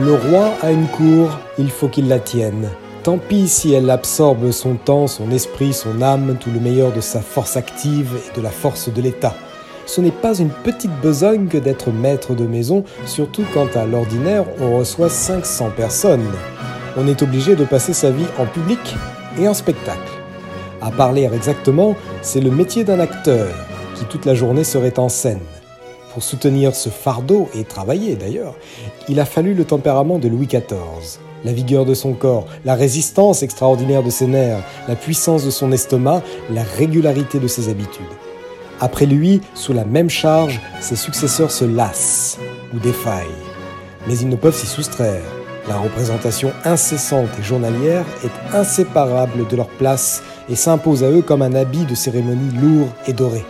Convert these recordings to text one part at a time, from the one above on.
Le roi a une cour, il faut qu'il la tienne. Tant pis si elle absorbe son temps, son esprit, son âme, tout le meilleur de sa force active et de la force de l'État. Ce n'est pas une petite besogne que d'être maître de maison, surtout quand à l'ordinaire on reçoit 500 personnes. On est obligé de passer sa vie en public et en spectacle. À parler exactement, c'est le métier d'un acteur qui toute la journée serait en scène. Pour soutenir ce fardeau, et travailler d'ailleurs, il a fallu le tempérament de Louis XIV. La vigueur de son corps, la résistance extraordinaire de ses nerfs, la puissance de son estomac, la régularité de ses habitudes. Après lui, sous la même charge, ses successeurs se lassent ou défaillent. Mais ils ne peuvent s'y soustraire. La représentation incessante et journalière est inséparable de leur place et s'impose à eux comme un habit de cérémonie lourd et doré.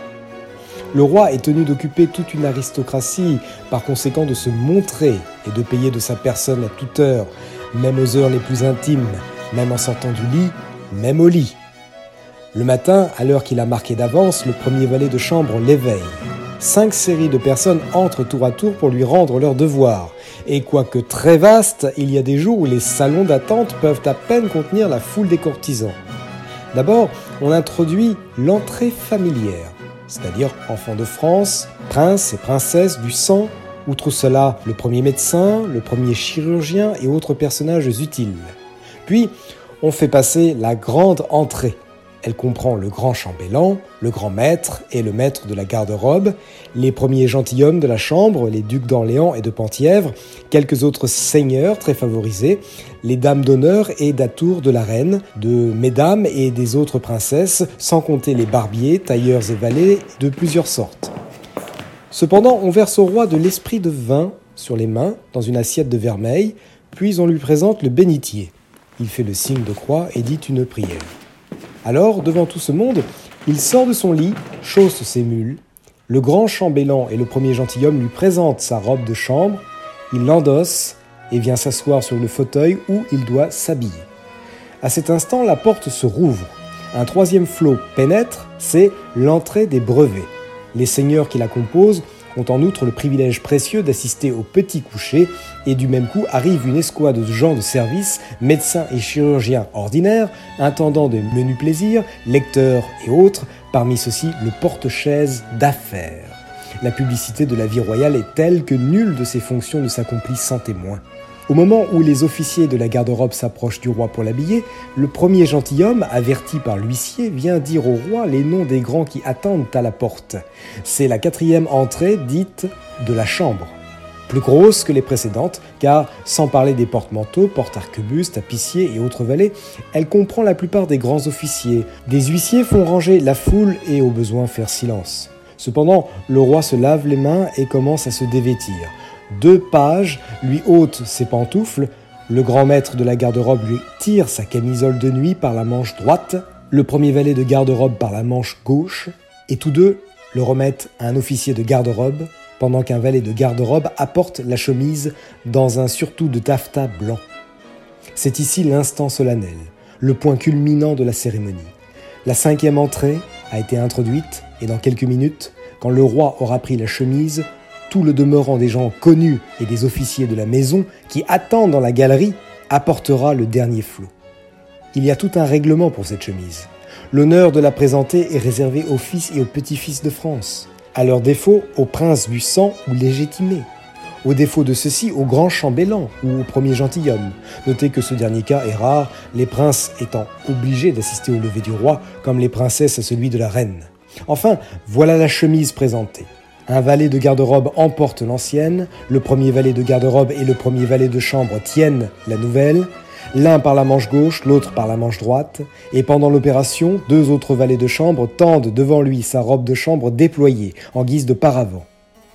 Le roi est tenu d'occuper toute une aristocratie, par conséquent de se montrer et de payer de sa personne à toute heure, même aux heures les plus intimes, même en sortant du lit, même au lit. Le matin, à l'heure qu'il a marquée d'avance, le premier valet de chambre l'éveille. 5 séries de personnes entrent tour à tour pour lui rendre leur devoir. Et quoique très vaste, il y a des jours où les salons d'attente peuvent à peine contenir la foule des courtisans. D'abord, on introduit l'entrée familière, c'est-à-dire enfants de France, princes et princesses du sang, outre cela le premier médecin, le premier chirurgien et autres personnages utiles. Puis, on fait passer la grande entrée. Elle comprend le grand chambellan, le grand maître et le maître de la garde-robe, les premiers gentilshommes de la chambre, les ducs d'Orléans et de Penthièvre, quelques autres seigneurs très favorisés, les dames d'honneur et d'atour de la reine, de mesdames et des autres princesses, sans compter les barbiers, tailleurs et valets de plusieurs sortes. Cependant, on verse au roi de l'esprit de vin sur les mains dans une assiette de vermeil, puis on lui présente le bénitier. Il fait le signe de croix et dit une prière. Alors, devant tout ce monde, il sort de son lit, chausse ses mules. Le grand chambellan et le premier gentilhomme lui présentent sa robe de chambre. Il l'endosse et vient s'asseoir sur le fauteuil où il doit s'habiller. À cet instant, la porte se rouvre. Un troisième flot pénètre, c'est l'entrée des brevets. Les seigneurs qui la composent ont en outre le privilège précieux d'assister au petit coucher et du même coup arrive une escouade de gens de service, médecins et chirurgiens ordinaires, intendants de menus plaisirs, lecteurs et autres, parmi ceux-ci le porte-chaise d'affaires. La publicité de la vie royale est telle que nulle de ces fonctions ne s'accomplit sans témoin. Au moment où les officiers de la garde-robe s'approchent du roi pour l'habiller, le premier gentilhomme, averti par l'huissier, vient dire au roi les noms des grands qui attendent à la porte. C'est la 4e entrée dite de la chambre, plus grosse que les précédentes, car, sans parler des porte-manteaux, porte-arquebuses, tapissiers et autres valets, elle comprend la plupart des grands officiers. Des huissiers font ranger la foule et au besoin faire silence. Cependant, le roi se lave les mains et commence à se dévêtir. 2 pages lui ôtent ses pantoufles, le grand maître de la garde-robe lui tire sa camisole de nuit par la manche droite, le premier valet de garde-robe par la manche gauche, et tous deux le remettent à un officier de garde-robe, pendant qu'un valet de garde-robe apporte la chemise dans un surtout de taffetas blanc. C'est ici l'instant solennel, le point culminant de la cérémonie. La 5e entrée a été introduite, et dans quelques minutes, quand le roi aura pris la chemise, tout le demeurant des gens connus et des officiers de la maison qui attendent dans la galerie apportera le dernier flot. Il y a tout un règlement pour cette chemise. L'honneur de la présenter est réservé aux fils et aux petits-fils de France, à leur défaut aux princes du sang ou légitimés, au défaut de ceux-ci au grand chambellan ou au premier gentilhomme. Notez que ce dernier cas est rare, les princes étant obligés d'assister au lever du roi comme les princesses à celui de la reine. Enfin, voilà la chemise présentée. Un valet de garde-robe emporte l'ancienne, le premier valet de garde-robe et le premier valet de chambre tiennent la nouvelle, l'un par la manche gauche, l'autre par la manche droite, et pendant l'opération, 2 autres valets de chambre tendent devant lui sa robe de chambre déployée, en guise de paravent.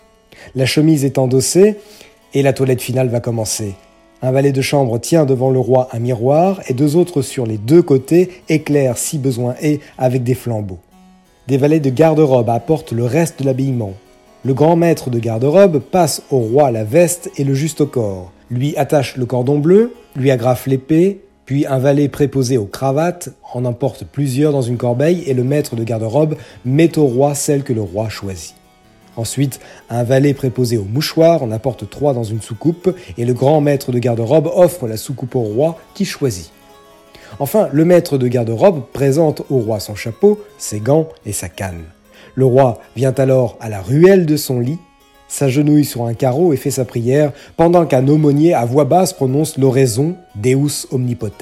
La chemise est endossée, et la toilette finale va commencer. Un valet de chambre tient devant le roi un miroir, et 2 autres sur les 2 côtés éclairent si besoin est avec des flambeaux. Des valets de garde-robe apportent le reste de l'habillement. Le grand maître de garde-robe passe au roi la veste et le juste au corps, lui attache le cordon bleu, lui agrafe l'épée, puis un valet préposé aux cravates en emporte plusieurs dans une corbeille et le maître de garde-robe met au roi celle que le roi choisit. Ensuite, un valet préposé au mouchoir en apporte 3 dans une soucoupe et le grand maître de garde-robe offre la soucoupe au roi qui choisit. Enfin, le maître de garde-robe présente au roi son chapeau, ses gants et sa canne. Le roi vient alors à la ruelle de son lit, s'agenouille sur un carreau et fait sa prière, pendant qu'un aumônier à voix basse prononce l'oraison « Deus omnipotens ».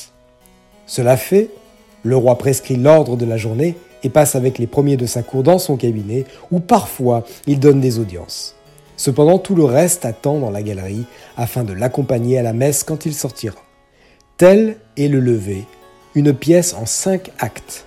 Cela fait, le roi prescrit l'ordre de la journée et passe avec les premiers de sa cour dans son cabinet, où parfois il donne des audiences. Cependant, tout le reste attend dans la galerie afin de l'accompagner à la messe quand il sortira. Tel est le lever, une pièce en 5 actes.